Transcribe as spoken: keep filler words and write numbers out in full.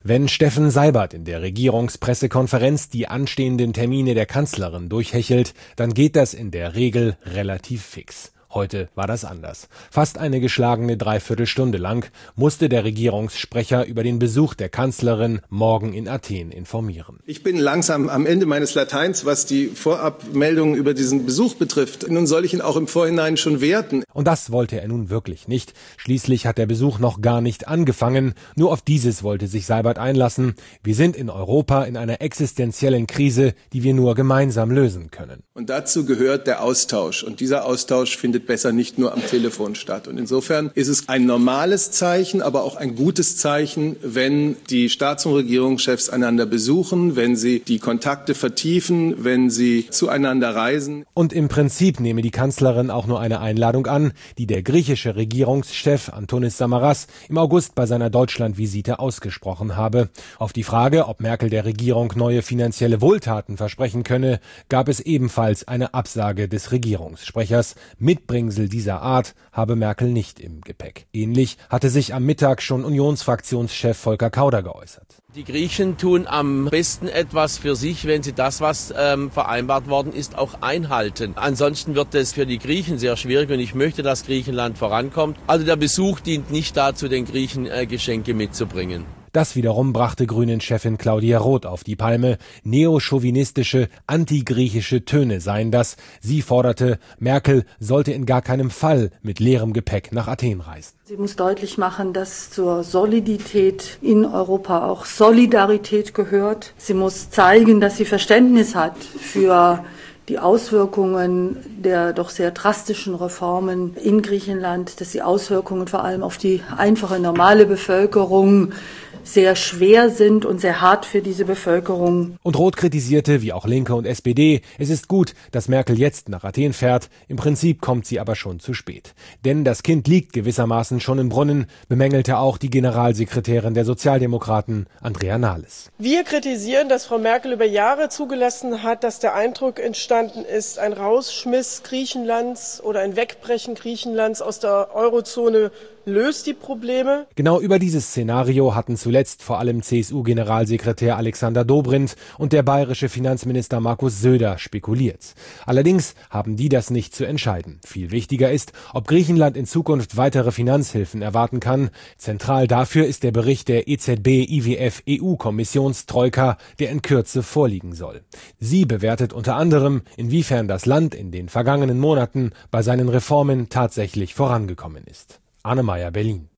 Wenn Steffen Seibert in der Regierungspressekonferenz die anstehenden Termine der Kanzlerin durchhechelt, dann geht das in der Regel relativ fix. Heute war das anders. Fast eine geschlagene Dreiviertelstunde lang musste der Regierungssprecher über den Besuch der Kanzlerin morgen in Athen informieren. Ich bin langsam am Ende meines Lateins, was die Vorabmeldungen über diesen Besuch betrifft. Nun soll ich ihn auch im Vorhinein schon werten. Und das wollte er nun wirklich nicht. Schließlich hat der Besuch noch gar nicht angefangen. Nur auf dieses wollte sich Seibert einlassen. Wir sind in Europa in einer existenziellen Krise, die wir nur gemeinsam lösen können. Und dazu gehört der Austausch. Und dieser Austausch findet besser nicht nur am Telefon statt. Und insofern ist es ein normales Zeichen, aber auch ein gutes Zeichen, wenn die Staats- und Regierungschefs einander besuchen, wenn sie die Kontakte vertiefen, wenn sie zueinander reisen. Und im Prinzip nehme die Kanzlerin auch nur eine Einladung an, die der griechische Regierungschef Antonis Samaras im August bei seiner Deutschlandvisite ausgesprochen habe. Auf die Frage, ob Merkel der Regierung neue finanzielle Wohltaten versprechen könne, gab es ebenfalls eine Absage des Regierungssprechers. Mitbringsel dieser Art habe Merkel nicht im Gepäck. Ähnlich hatte sich am Mittag schon Unionsfraktionschef Volker Kauder geäußert. Die Griechen tun am besten etwas für sich, wenn sie das, was ähm, vereinbart worden ist, auch einhalten. Ansonsten wird es für die Griechen sehr schwierig und ich möchte, dass Griechenland vorankommt. Also der Besuch dient nicht dazu, den Griechen äh, Geschenke mitzubringen. Das wiederum brachte Grünen-Chefin Claudia Roth auf die Palme. Neochauvinistische, antigriechische Töne seien das. Sie forderte, Merkel sollte in gar keinem Fall mit leerem Gepäck nach Athen reisen. Sie muss deutlich machen, dass zur Solidität in Europa auch Solidarität gehört. Sie muss zeigen, dass sie Verständnis hat für die Auswirkungen der doch sehr drastischen Reformen in Griechenland, dass die Auswirkungen vor allem auf die einfache, normale Bevölkerung sehr schwer sind und sehr hart für diese Bevölkerung. Und Roth kritisierte, wie auch Linke und S P D, es ist gut, dass Merkel jetzt nach Athen fährt. Im Prinzip kommt sie aber schon zu spät. Denn das Kind liegt gewissermaßen schon im Brunnen, bemängelte auch die Generalsekretärin der Sozialdemokraten, Andrea Nahles. Wir kritisieren, dass Frau Merkel über Jahre zugelassen hat, dass der Eindruck entstanden ist, ein Rausschmiss Griechenlands oder ein Wegbrechen Griechenlands aus der Eurozone löst die Probleme. Genau über dieses Szenario hatten zuletzt vor allem C S U-Generalsekretär Alexander Dobrindt und der bayerische Finanzminister Markus Söder spekuliert. Allerdings haben die das nicht zu entscheiden. Viel wichtiger ist, ob Griechenland in Zukunft weitere Finanzhilfen erwarten kann. Zentral dafür ist der Bericht der E Z B I W F E U-Kommissionstroika, der in Kürze vorliegen soll. Sie bewertet unter anderem, inwiefern das Land in den vergangenen Monaten bei seinen Reformen tatsächlich vorangekommen ist. Anne Meyer, Berlin.